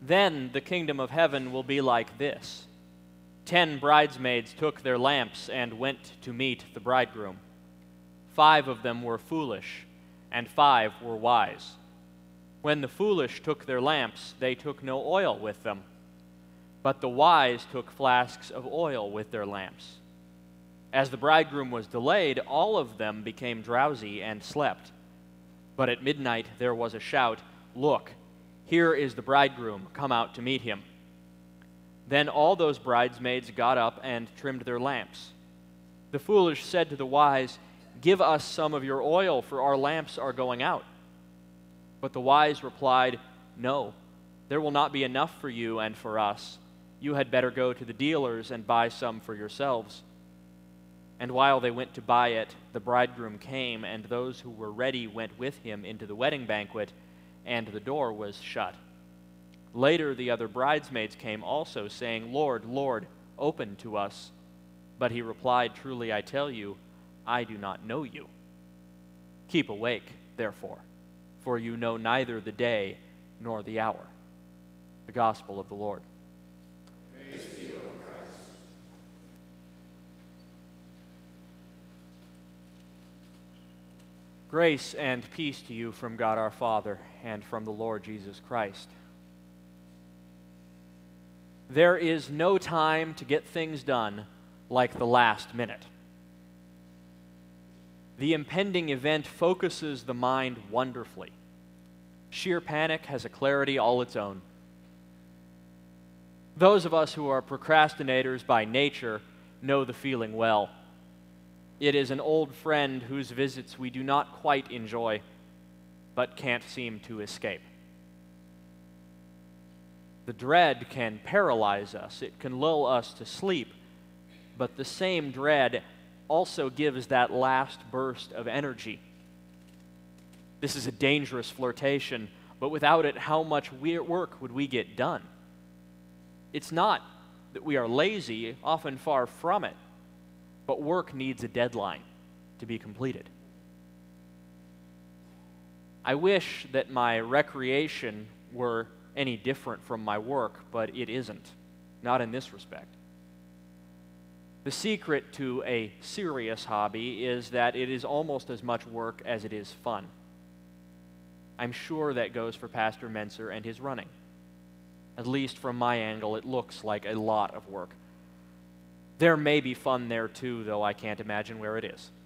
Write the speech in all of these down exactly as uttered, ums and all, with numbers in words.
Then the kingdom of heaven will be like this. Ten bridesmaids took their lamps and went to meet the bridegroom. Five of them were foolish, and five were wise. When the foolish took their lamps, they took no oil with them. But the wise took flasks of oil with their lamps. As the bridegroom was delayed, all of them became drowsy and slept. But at midnight there was a shout, "Look, here is the bridegroom, come out to meet him." Then all those bridesmaids got up and trimmed their lamps. The foolish said to the wise, "Give us some of your oil, for our lamps are going out." But the wise replied, "No, there will not be enough for you and for us. You had better go to the dealers and buy some for yourselves." And while they went to buy it, the bridegroom came, and those who were ready went with him into the wedding banquet, and the door was shut. Later the other bridesmaids came also, saying, "Lord, Lord, open to us." But he replied, "Truly I tell you, I do not know you. Keep awake, therefore, for you know neither the day nor the hour." The Gospel of the Lord. Praise to you, O Christ. Grace and peace to you from God our Father and from the Lord Jesus Christ. There is no time to get things done like the last minute. The impending event focuses the mind wonderfully. Sheer panic has a clarity all its own. Those of us who are procrastinators by nature know the feeling well. It is an old friend whose visits we do not quite enjoy, but can't seem to escape. The dread can paralyze us. It can lull us to sleep, but the same dread also gives that last burst of energy. This is a dangerous flirtation, but without it, how much work would we get done? It's not that we are lazy, often far from it, but work needs a deadline to be completed. I wish that my recreation were any different from my work, but it isn't, not in this respect. The secret to a serious hobby is that it is almost as much work as it is fun. I'm sure that goes for Pastor Menser and his running. At least from my angle, it looks like a lot of work. There may be fun there too, though I can't imagine where it is.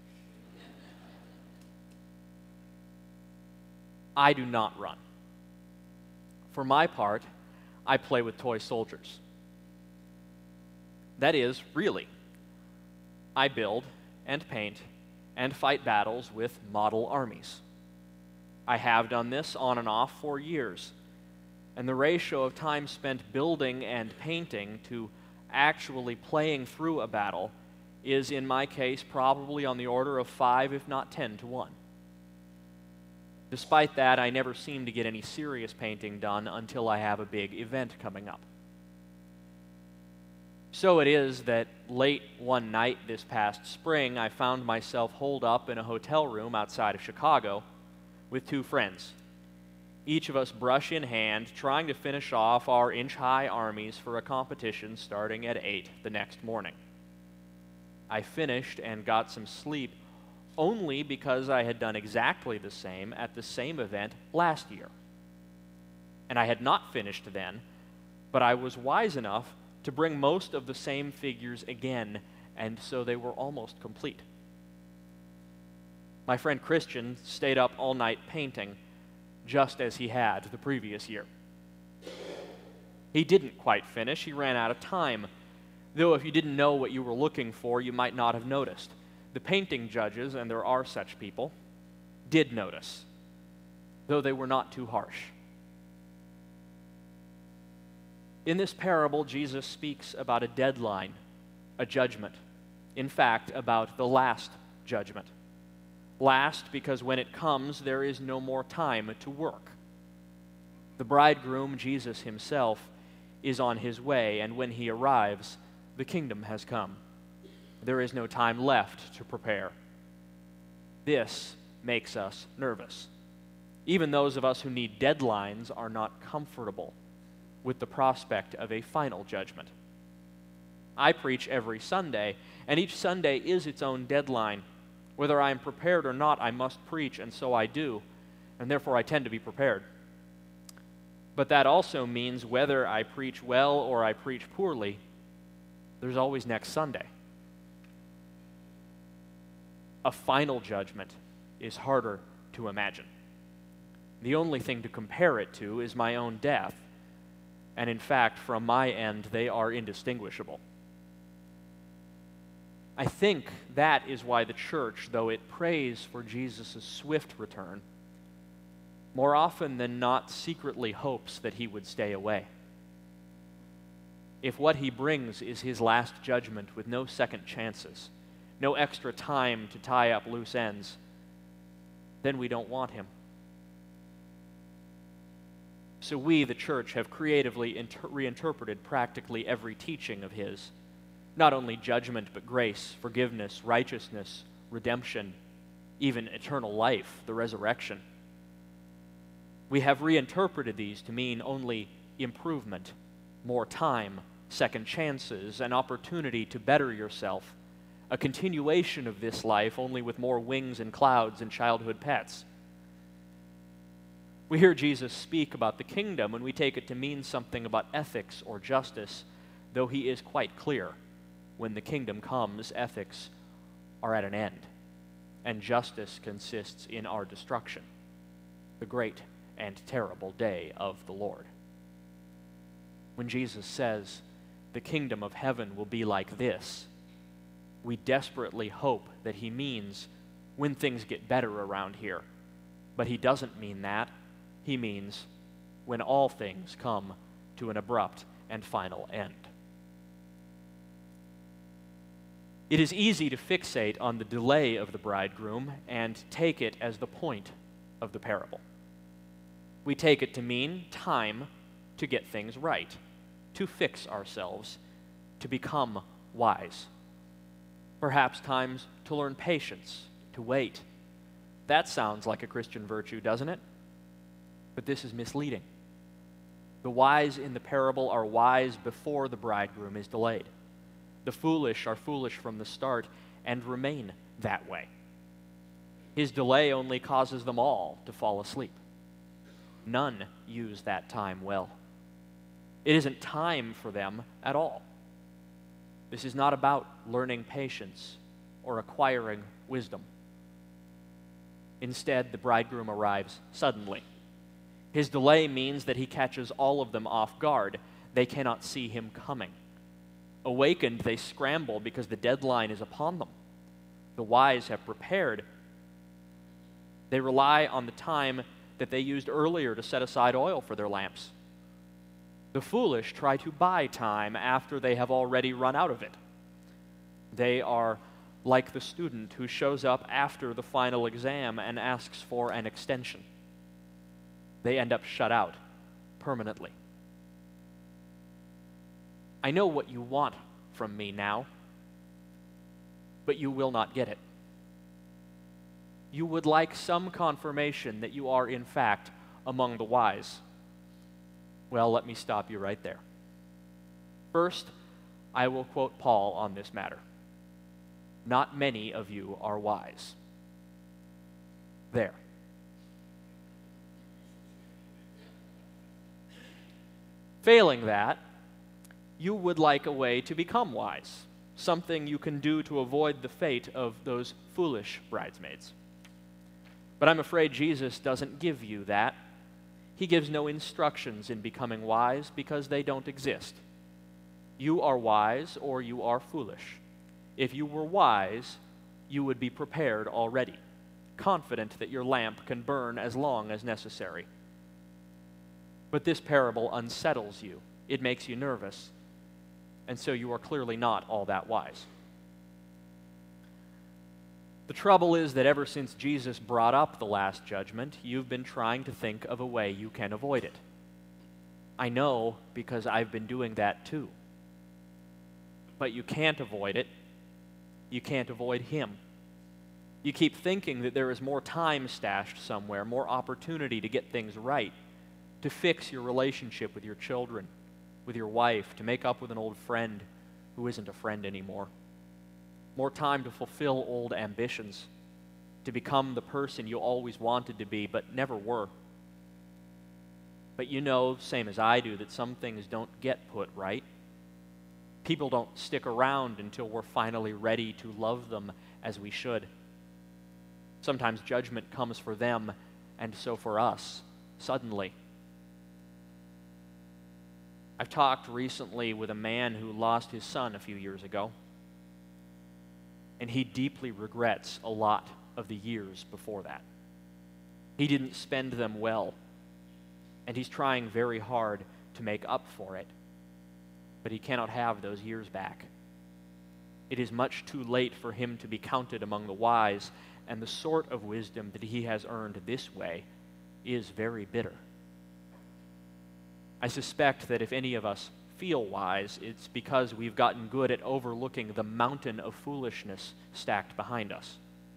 I do not run. For my part, I play with toy soldiers. That is, really. I build and paint and fight battles with model armies. I have done this on and off for years, and the ratio of time spent building and painting to actually playing through a battle is, in my case, probably on the order of five, if not ten to one. Despite that, I never seem to get any serious painting done until I have a big event coming up. So it is that late one night this past spring, I found myself holed up in a hotel room outside of Chicago with two friends, each of us brush in hand, trying to finish off our inch-high armies for a competition starting at eight the next morning. I finished and got some sleep only because I had done exactly the same at the same event last year. And I had not finished then, but I was wise enough to bring most of the same figures again, and so they were almost complete. My friend Christian stayed up all night painting, just as he had the previous year. He didn't quite finish. He ran out of time, though if you didn't know what you were looking for, you might not have noticed. The painting judges, and there are such people, did notice, though they were not too harsh. In this parable, Jesus speaks about a deadline, a judgment. In fact, about the last judgment. Last because when it comes, there is no more time to work. The bridegroom, Jesus himself, is on his way, and when he arrives, the kingdom has come. There is no time left to prepare. This makes us nervous. Even those of us who need deadlines are not comfortable. with the prospect of a final judgment. I preach every Sunday, and each Sunday is its own deadline. Whether I am prepared or not, I must preach, and so I do, and therefore I tend to be prepared. But that also means whether I preach well or I preach poorly, there's always next Sunday. A final judgment is harder to imagine. The only thing to compare it to is my own death, and in fact, from my end, they are indistinguishable. I think that is why the church, though it prays for Jesus' swift return, more often than not secretly hopes that he would stay away. If what he brings is his last judgment with no second chances, no extra time to tie up loose ends, then we don't want him. So we, the church, have creatively inter- reinterpreted practically every teaching of his. Not only judgment, but grace, forgiveness, righteousness, redemption, even eternal life, the resurrection. We have reinterpreted these to mean only improvement, more time, second chances, an opportunity to better yourself, a continuation of this life only with more wings and clouds and childhood pets. We hear Jesus speak about the kingdom and we take it to mean something about ethics or justice, though he is quite clear. When the kingdom comes, ethics are at an end, and justice consists in our destruction, the great and terrible day of the Lord. When Jesus says, the kingdom of heaven will be like this, we desperately hope that he means when things get better around here. But he doesn't mean that. He means when all things come to an abrupt and final end. It is easy to fixate on the delay of the bridegroom and take it as the point of the parable. We take it to mean time to get things right, to fix ourselves, to become wise. Perhaps times to learn patience, to wait. That sounds like a Christian virtue, doesn't it? But this is misleading. The wise in the parable are wise before the bridegroom is delayed. The foolish are foolish from the start and remain that way. His delay only causes them all to fall asleep. None use that time well. It isn't time for them at all. This is not about learning patience or acquiring wisdom. Instead, the bridegroom arrives suddenly. His delay means that he catches all of them off guard. They cannot see him coming. Awakened, they scramble because the deadline is upon them. The wise have prepared. They rely on the time that they used earlier to set aside oil for their lamps. The foolish try to buy time after they have already run out of it. They are like the student who shows up after the final exam and asks for an extension. They end up shut out permanently. I know what you want from me now, but you will not get it. You would like some confirmation that you are, in fact, among the wise. Well, let me stop you right there. First, I will quote Paul on this matter. Not many of you are wise. There. Failing that, you would like a way to become wise, something you can do to avoid the fate of those foolish bridesmaids. But I'm afraid Jesus doesn't give you that. He gives no instructions in becoming wise because they don't exist. You are wise or you are foolish. If you were wise, you would be prepared already, confident that your lamp can burn as long as necessary. But this parable unsettles you. It makes you nervous. And so you are clearly not all that wise. The trouble is that ever since Jesus brought up the Last Judgment, you've been trying to think of a way you can avoid it. I know because I've been doing that too. But you can't avoid it. You can't avoid Him. You keep thinking that there is more time stashed somewhere, more opportunity to get things right. to fix your relationship with your children, with your wife, to make up with an old friend who isn't a friend anymore. More time to fulfill old ambitions, to become the person you always wanted to be but never were. But you know, same as I do, that some things don't get put right. People don't stick around until we're finally ready to love them as we should. Sometimes judgment comes for them, and so for us, suddenly. I've talked recently with a man who lost his son a few years ago, and he deeply regrets a lot of the years before that. He didn't spend them well, and he's trying very hard to make up for it, but he cannot have those years back. It is much too late for him to be counted among the wise, and the sort of wisdom that he has earned this way is very bitter. I suspect that if any of us feel wise, it's because we've gotten good at overlooking the mountain of foolishness stacked behind us.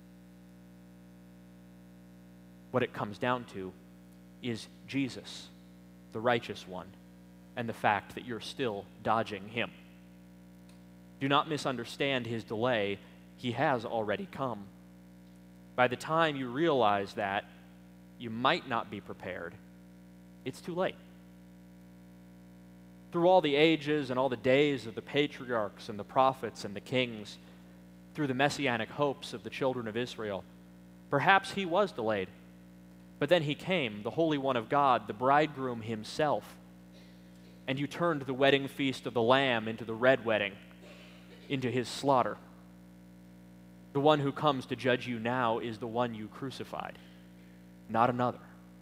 What it comes down to is Jesus, the righteous one, and the fact that you're still dodging him. Do not misunderstand his delay. He has already come. By the time you realize that, you might not be prepared. It's too late. Through all the ages and all the days of the patriarchs and the prophets and the kings, through the messianic hopes of the children of Israel, perhaps he was delayed. But then he came, the Holy One of God, the bridegroom himself, and you turned the wedding feast of the Lamb into the red wedding, into his slaughter. The one who comes to judge you now is the one you crucified, not another.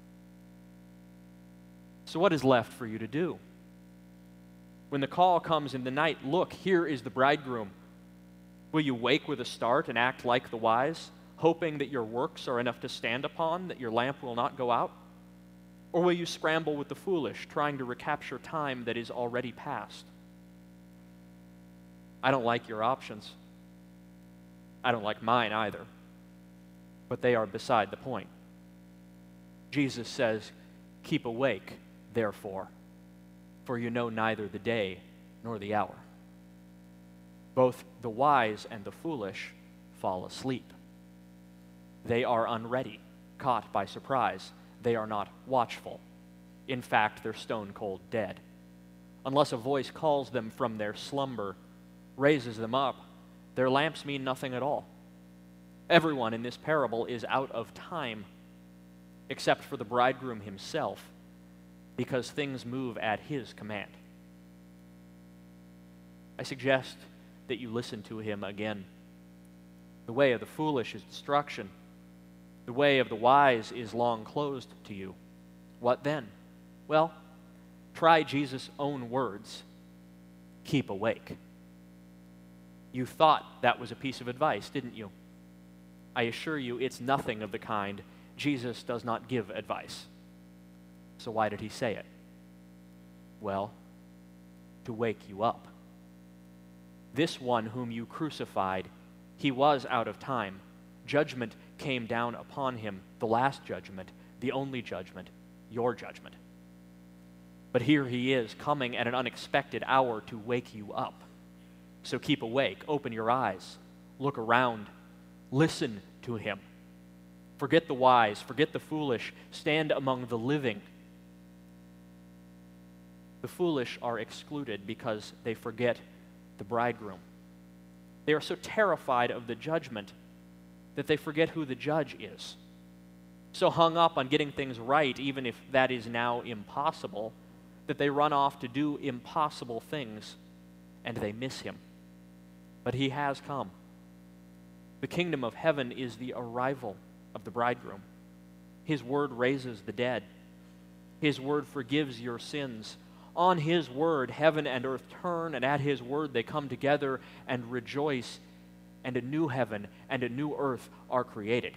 So what is left for you to do? When the call comes in the night, look, here is the bridegroom. Will you wake with a start and act like the wise, hoping that your works are enough to stand upon, that your lamp will not go out? Or will you scramble with the foolish, trying to recapture time that is already past? I don't like your options. I don't like mine either. But they are beside the point. Jesus says, "Keep awake, therefore, for you know neither the day nor the hour." Both the wise and the foolish fall asleep. They are unready, caught by surprise. They are not watchful. In fact, they're stone cold dead. Unless a voice calls them from their slumber, raises them up, their lamps mean nothing at all. Everyone in this parable is out of time, except for the bridegroom himself, because things move at his command. I suggest that you listen to him again. The way of the foolish is destruction. The way of the wise is long closed to you. What then? Well, try Jesus' own words. Keep awake. You thought that was a piece of advice, didn't you? I assure you it's nothing of the kind. Jesus does not give advice. So why did he say it? Well, to wake you up. This one whom you crucified, he was out of time. Judgment came down upon him, the last judgment, the only judgment, your judgment. But here he is, coming at an unexpected hour to wake you up. So keep awake, open your eyes, look around, listen to him. Forget the wise, forget the foolish, stand among the living. The foolish are excluded because they forget the bridegroom. They are so terrified of the judgment that they forget who the judge is. So hung up on getting things right, even if that is now impossible, that they run off to do impossible things, and they miss him. But he has come. The kingdom of heaven is the arrival of the bridegroom. His word raises the dead. His word forgives your sins. On his word, heaven and earth turn, and at his word they come together and rejoice, and a new heaven and a new earth are created.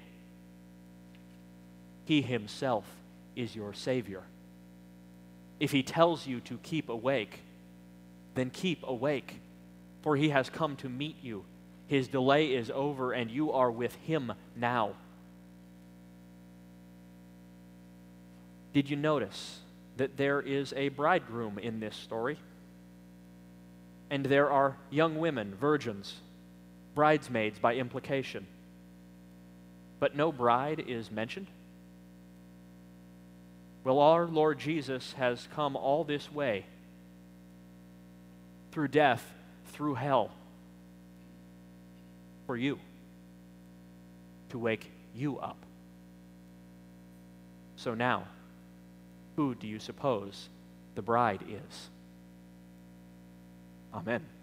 He himself is your Savior. If he tells you to keep awake, then keep awake, for he has come to meet you. His delay is over, and you are with him now. Did you notice that there is a bridegroom in this story, and there are young women, virgins, bridesmaids by implication. But no bride is mentioned? Well, our Lord Jesus has come all this way, through death, through hell, for you, to wake you up. So now, who do you suppose the bride is? Amen.